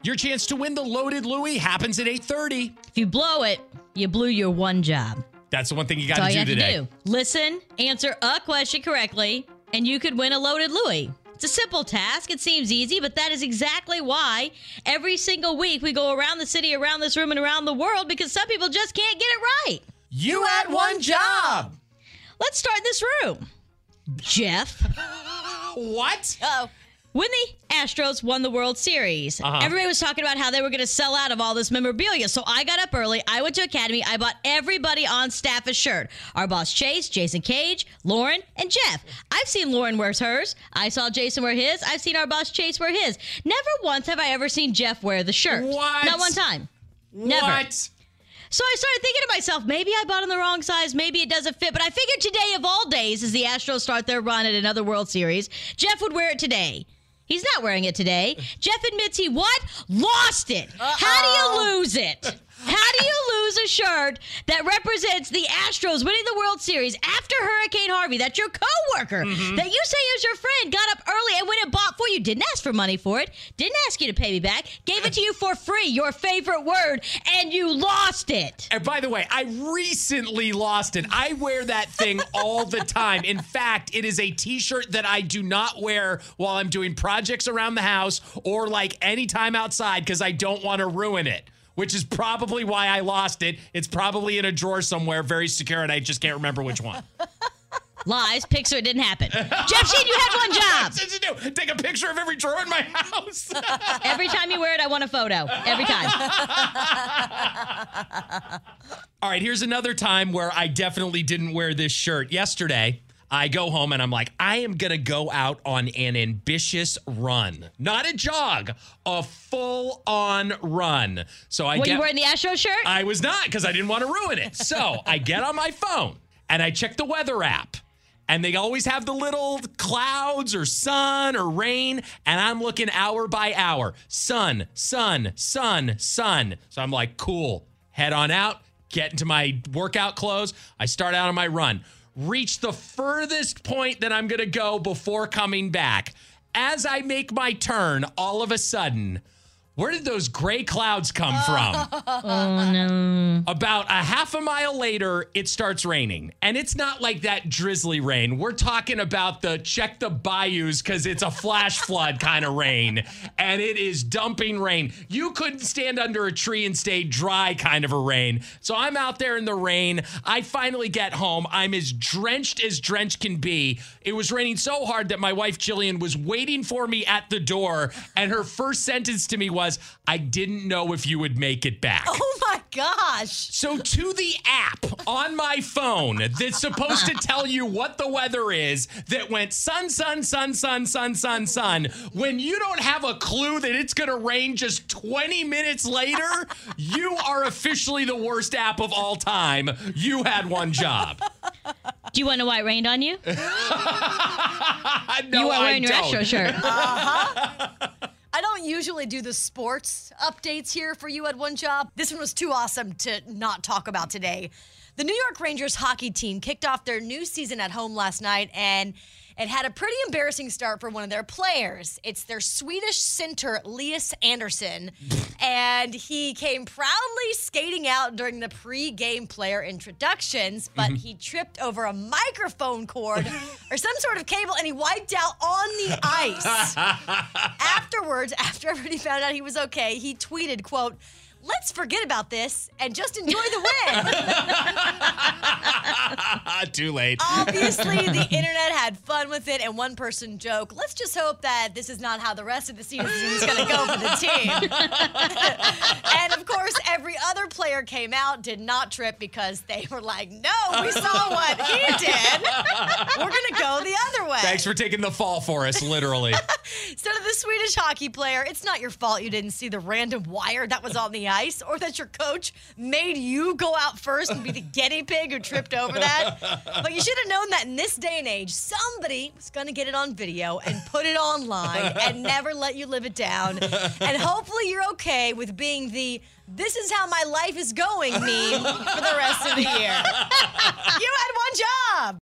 Your chance to win the Loaded Louie happens at 8:30. If you blow it, you blew your one job. That's the one thing you got That's all to you do have today. to do. Listen, answer a question correctly, and you could win a Loaded Louie. It's a simple task. It seems easy, but that is exactly why every single week we go around the city, around this room, and around the world because some people just can't get it right. You had one job. Let's start in this room. Jeff. What? Uh-oh. When the Astros won the World Series, everybody was talking about how they were going to sell out of all this memorabilia. So I got up early. I went to Academy. I bought everybody on staff a shirt. Our boss Chase, Jason Cage, Lauren, and Jeff. I've seen Lauren wear hers. I saw Jason wear his. I've seen our boss Chase wear his. Never once have I ever seen Jeff wear the shirt. What? Not one time. Never. What? So I started thinking to myself, maybe I bought in the wrong size. Maybe it doesn't fit. But I figured today of all days, as the Astros start their run at another World Series, Jeff would wear it today. He's not wearing it today. Jeff admits he what? Lost it. How do you lose it? How do you lose a shirt that represents the Astros winning the World Series after Hurricane Harvey? That's your coworker that you say is your friend, got up early and went and bought for you. Didn't ask for money for it. Didn't ask you to pay me back. Gave it to you for free, your favorite word, and you lost it. And by the way, I recently lost it. I wear that thing all the time. In fact, it is a t-shirt that I do not wear while I'm doing projects around the house or like anytime outside because I don't want to ruin it, which is probably why I lost it. It's probably in a drawer somewhere, very secure, and I just can't remember which one. Lies. Pics, so it didn't happen. Jeff Sheen, you had one job. What did you do? Take a picture of every drawer in my house. Every time you wear it, I want a photo. Every time. All right, here's another time where I definitely didn't wear this shirt. Yesterday, I go home and I'm like, I am going to go out on an ambitious run. Not a jog, a full-on run. So I You wearing the Astro shirt? I was not because I didn't want to ruin it. So I get on my phone and I check the weather app. And they always have the little clouds or sun or rain. And I'm looking hour by hour. Sun, sun, sun, sun. So I'm like, cool. Head on out. Get into my workout clothes. I start out on my run. Reach the furthest point that I'm going to go before coming back. As I make my turn, all of a sudden, where did those gray clouds come from? Oh, no. About a half a mile later, it starts raining. And it's not like that drizzly rain. We're talking about the check the bayous because it's a flash flood kind of rain. And it is dumping rain. You couldn't stand under a tree and stay dry kind of a rain. So I'm out there in the rain. I finally get home. I'm as drenched can be. It was raining so hard that my wife, Jillian, was waiting for me at the door. And her first sentence to me was, I didn't know if you would make it back. Oh my gosh. So to the app on my phone that's supposed to tell you what the weather is that went sun, sun, sun, sun, sun, sun, sun, when you don't have a clue that it's going to rain just 20 minutes later, you are officially the worst app of all time. You had one job. Do you want to know why it rained on you? No, You are wearing your don't. Astro shirt. I don't usually do the sports updates here for You Had One Job. This one was too awesome to not talk about today. The New York Rangers hockey team kicked off their new season at home last night, and it had a pretty embarrassing start for one of their players. It's their Swedish center, Elias Anderson, and he came proudly skating out during the pre-game player introductions, but he tripped over a microphone cord or some sort of cable, and he wiped out on the ice. Afterwards, after everybody found out he was okay, he tweeted, quote, "Let's forget about this and just enjoy the win." Too late. Obviously, the internet had fun with it, and one person joked, "Let's just hope that this is not how the rest of the season is going to go for the team." And of course, every other player came out, did not trip because they were like, "No, we saw what he did. We're going to go the other way." Thanks for taking the fall for us, literally. So to the Swedish hockey player, it's not your fault you didn't see the random wire that was on the ice or that your coach made you go out first and be the guinea pig who tripped over that. But you should have known that in this day and age, somebody was going to get it on video and put it online and never let you live it down. And hopefully you're okay with being the "this is how my life is going" meme for the rest of the year. You had one job.